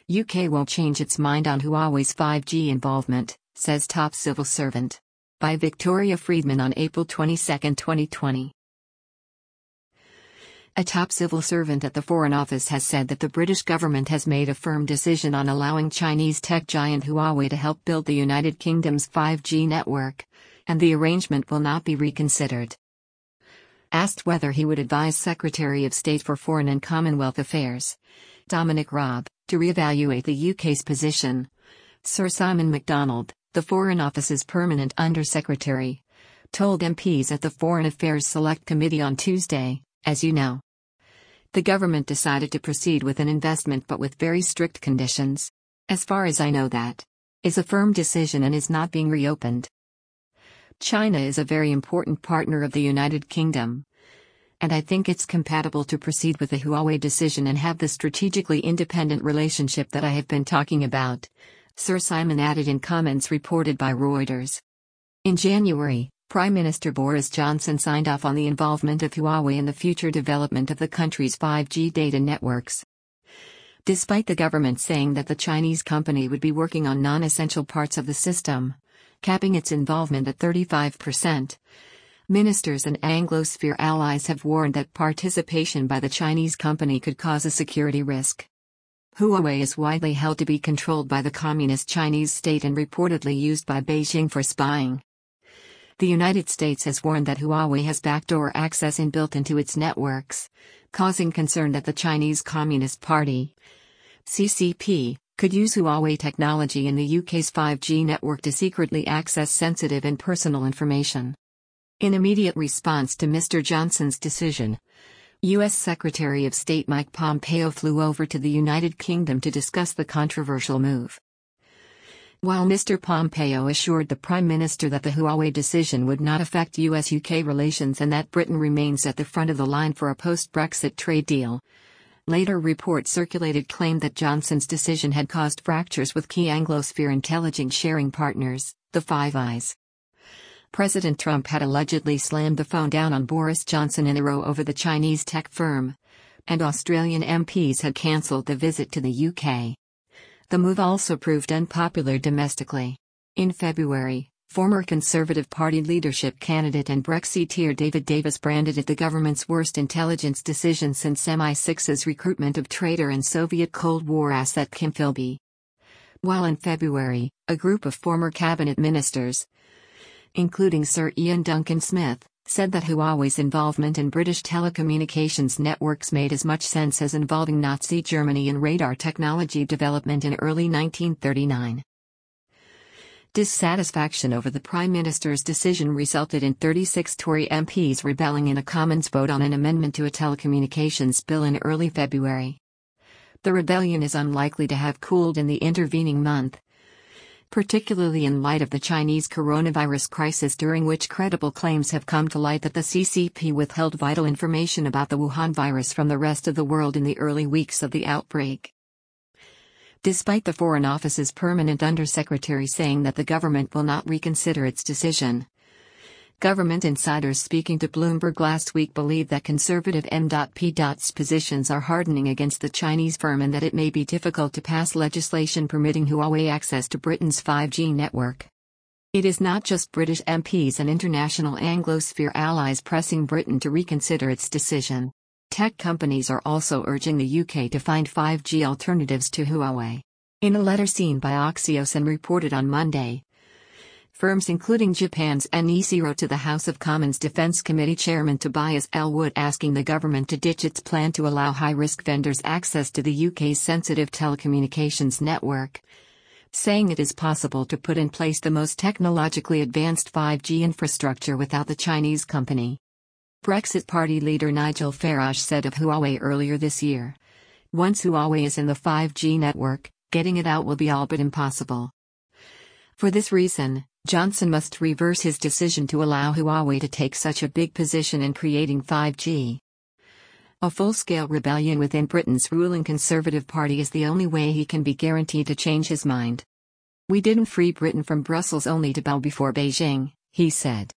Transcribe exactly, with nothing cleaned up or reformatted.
U K won't change its mind on Huawei's five G involvement, says top civil servant. By Victoria Friedman on April twenty-second, twenty twenty. A top civil servant at the Foreign Office has said that the British government has made a firm decision on allowing Chinese tech giant Huawei to help build the United Kingdom's five G network, and the arrangement will not be reconsidered. Asked whether he would advise Secretary of State for Foreign and Commonwealth Affairs, Dominic Raab, to re-evaluate the U K's position, Sir Simon MacDonald, the Foreign Office's permanent Under-Secretary, told M Ps at the Foreign Affairs Select Committee on Tuesday, as you know. The government decided to proceed with an investment but with very strict conditions. As far as I know, that is a firm decision and is not being reopened. China is a very important partner of the United Kingdom, and I think it's compatible to proceed with the Huawei decision and have the strategically independent relationship that I have been talking about, Sir Simon added in comments reported by Reuters. In January, Prime Minister Boris Johnson signed off on the involvement of Huawei in the future development of the country's five G data networks. Despite the government saying that the Chinese company would be working on non-essential parts of the system, capping its involvement at thirty-five percent, ministers and Anglosphere allies have warned that participation by the Chinese company could cause a security risk. Huawei is widely held to be controlled by the Communist Chinese state and reportedly used by Beijing for spying. The United States has warned that Huawei has backdoor access inbuilt into its networks, causing concern that the Chinese Communist Party, C C P, could use Huawei technology in the U K's five G network to secretly access sensitive and personal information. In immediate response to Mister Johnson's decision, U S Secretary of State Mike Pompeo flew over to the United Kingdom to discuss the controversial move. While Mister Pompeo assured the Prime Minister that the Huawei decision would not affect U S U K relations and that Britain remains at the front of the line for a post-Brexit trade deal, later reports circulated claimed that Johnson's decision had caused fractures with key Anglosphere intelligence sharing partners, the Five Eyes. President Trump had allegedly slammed the phone down on Boris Johnson in a row over the Chinese tech firm, and Australian M Ps had cancelled the visit to the U K. The move also proved unpopular domestically. In February, former Conservative Party leadership candidate and Brexiteer David Davis branded it the government's worst intelligence decision since M I six's recruitment of traitor and Soviet Cold War asset Kim Philby. While in February, a group of former cabinet ministers, including Sir Ian Duncan Smith, said that Huawei's involvement in British telecommunications networks made as much sense as involving Nazi Germany in radar technology development in early nineteen thirty-nine. Dissatisfaction over the Prime Minister's decision resulted in thirty-six Tory M Ps rebelling in a Commons vote on an amendment to a telecommunications bill in early February. The rebellion is unlikely to have cooled in the intervening month, particularly in light of the Chinese coronavirus crisis, during which credible claims have come to light that the C C P withheld vital information about the Wuhan virus from the rest of the world in the early weeks of the outbreak. Despite the Foreign Office's permanent Undersecretary saying that the government will not reconsider its decision, government insiders speaking to Bloomberg last week believe that conservative M P's positions are hardening against the Chinese firm and that it may be difficult to pass legislation permitting Huawei access to Britain's five G network. It is not just British M Ps and international Anglosphere allies pressing Britain to reconsider its decision. Tech companies are also urging the U K to find five G alternatives to Huawei. In a letter seen by Axios and reported on Monday, firms including Japan's N E C wrote to the House of Commons Defense Committee Chairman Tobias Ellwood asking the government to ditch its plan to allow high-risk vendors access to the U K's sensitive telecommunications network, saying it is possible to put in place the most technologically advanced five G infrastructure without the Chinese company. Brexit Party leader Nigel Farage said of Huawei earlier this year, "Once Huawei is in the five G network, getting it out will be all but impossible." For this reason, Johnson must reverse his decision to allow Huawei to take such a big position in creating five G. A full-scale rebellion within Britain's ruling Conservative Party is the only way he can be guaranteed to change his mind. "We didn't free Britain from Brussels only to bow before Beijing," he said.